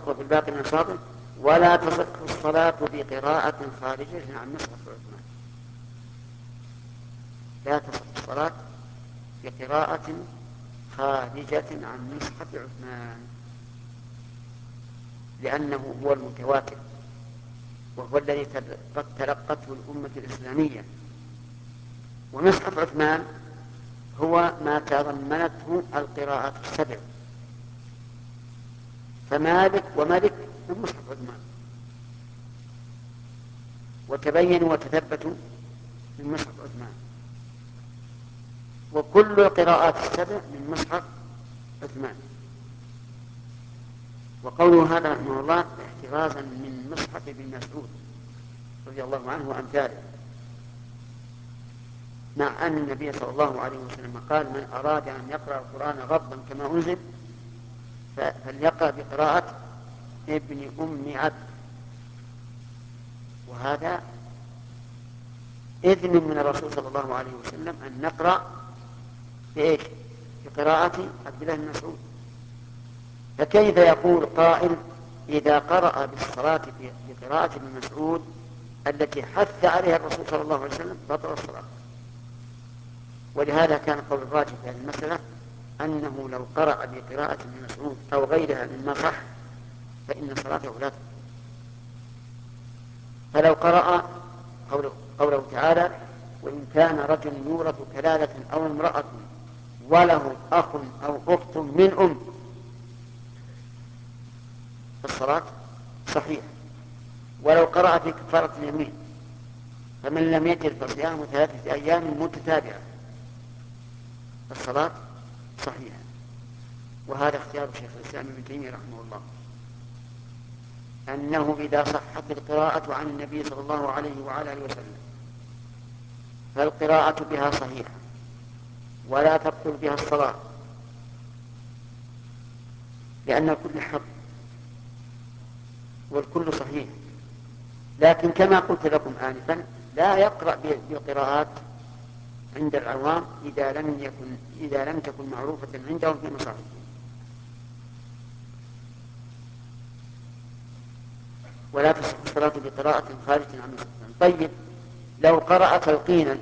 وبالباقي من أصابه. ولا تصح الصلاة بقراءة خارجة عن مصحف عثمان. لا تصح الصلاة بقراءة خارجة عن مصحف عثمان، لأنه هو المتواتر، وهو الذي قد تلقته الأمة الإسلامية. ومصحف عثمان هو ما تضمنته القراءات السبع، فمالك وملك من مصحف عثمان، وتبينوا وتثبتوا من مصحف عثمان، وكل القراءات السبع من مصحف عثمان. وقوله هذا رحمه الله احترازا من مصحف ابن مسعود رضي الله عنه وأمثاله، مع أن النبي صلى الله عليه وسلم قال: من أراد أن يقرأ القرآن غضا كما أنزل فليقرأ بقراءة ابن أم عبد. وهذا إذن من الرسول صلى الله عليه وسلم أن نقرأ بإيش؟ بقراءة عبد الله بن مسعود. فكيف يقول قائل إذا قرأ بالصلاة بقراءة ابن مسعود التي حث عليها الرسول صلى الله عليه وسلم بطل الصلاة؟ ولهذا كان قول الراجح في هذه المسألة أنه لو قرأ بقراءة ابن مسعود أو غيرها مما صح فإن صلاته لا تبطل. فلو قرأ قوله تعالى: وإن كان رجل يورث كلالة أو امرأة وله أخ أو أخت من أم، فالصلاة صحيحة. ولو قرأ في كفارة اليمين: فمن لم يجد فصيام 3 أيام متتابعة، فالصلاة صحيحة. وهذا اختيار شيخ الإسلام ابن تيمية رحمه الله، أنه إذا صحت القراءة عن النبي صلى الله عليه وعلى آله وسلم فالقراءة بها صحيحة ولا تبطل بها الصلاة، لأن الكل حق والكل صحيح. لكن كما قلت لكم آنفا لا يقرأ بالقراءات عند العوام إذا لم تكن معروفة عندهم في مصاحفهم. ولا تصح الصلاة بقراءة خارجة عن مصحف. طيب، لو قرأ تلقينا